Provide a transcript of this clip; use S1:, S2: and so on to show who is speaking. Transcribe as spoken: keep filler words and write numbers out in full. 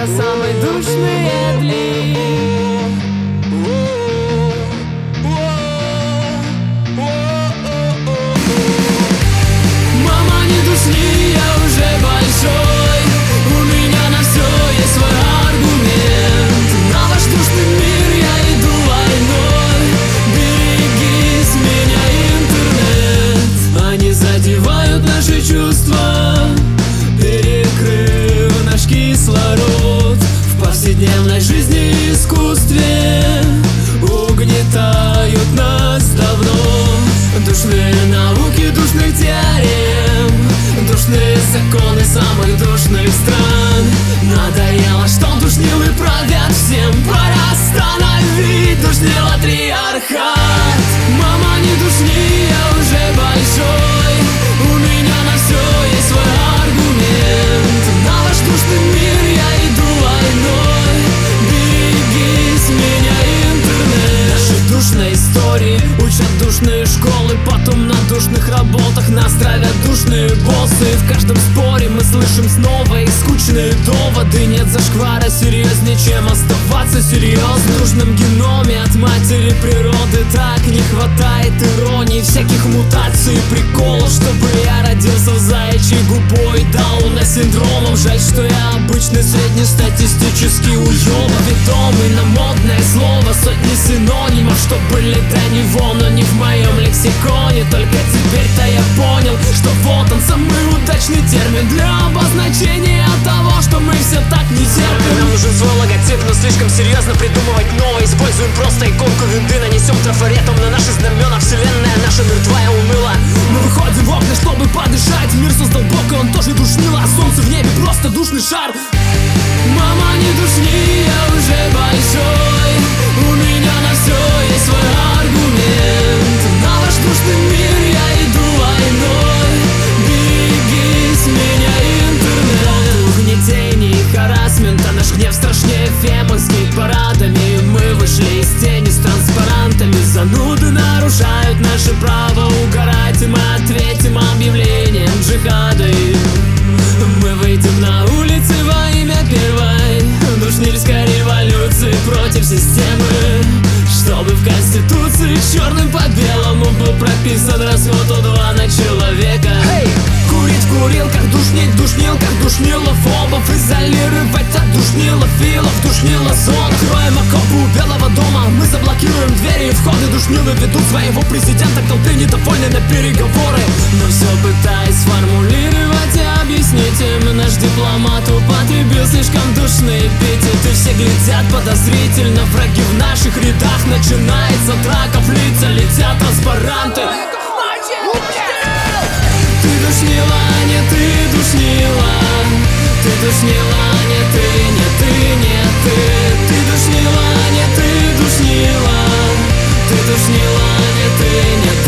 S1: самой душные дли. Мама, не душни, я уже большой, у меня на все есть свой аргумент. На ваш душный мир я иду войной, берегись меня, интернет. Они задевают наши чувства, перекрыв наш кислород. В повседневной жизни и искусстве угнетают нас давно. Душные науки душных теорем, душные законы самых душных стран. Надоело, что душнилы правят всем, пора остановить душнила триархат. Мама, не душни, я уже большой, у меня на все есть свой аргумент. На ваш душный мир я иду войной, берегись меня, интернет. Наши душные истории учат душные школы, потом на душных работах нас травят душные боссы. В каждом споре мы слышим снова и скучные доводы. Нет зашквара серьезнее, чем оставаться серьезным. В душном геноме от матери природы так не хватает иронии, всяких мутаций и приколов, чтобы я родился в заячьей губой, Дауна синдромом. Жаль, что я обычный среднестатистический уёбок, ведомый на модное слово, сотни синонимов, что были до него, но не в моем лексиконе. Только теперь-то я понял, что вот он, самый удачный термин для обозначения того, что мы все так не терпим.
S2: Нам нужен свой логотип, но слишком серьезно придумывать новое. Используем просто иконку винды, нанесем трафаретом на наши знамена. Вселенная наша мертвая уныла.
S1: Мы выходим в окна, чтобы подышать. Мир создал Бог, и он тоже душнило, а солнце в небе просто душный шар. Мама, не душни, я уже большой, у меня на все есть свой аргумент. На ваш душный мир я иду войной, берегись меня, интернет. Угнетение и харассмента, наш гнев страшнее фема. С гей-парадами мы вышли из тени с транспарантами. Зануды нарушают наше право угорать, и мы ответим объявлением джихада. Мы выйдем на улицы во имя первой душнильской революции против системы, чтобы в Конституции черным по белому был прописан расход у два на человека.
S2: Hey!
S1: Курить в курилках, душнить в душнилках, душнилофобов изолировать от душнилофилов, душнилозон. Кроем окопы у Белого дома, мы заблокируем двери и входы. Душнилы ведут своего президента к толпе недовольны на переговоры, но все пытаясь сформулировать и объяснить им. Наш дипломат употребил слишком душные эпитеты. Все глядят подозрительно, враги в наших рядах. Начинается драка, в лица летят транспаранты. Ты душнила, не ты душнила, ты душнила, не ты, не ты, не ты. Ты душнила, не ты душнила, ты душнила, не ты, не ты.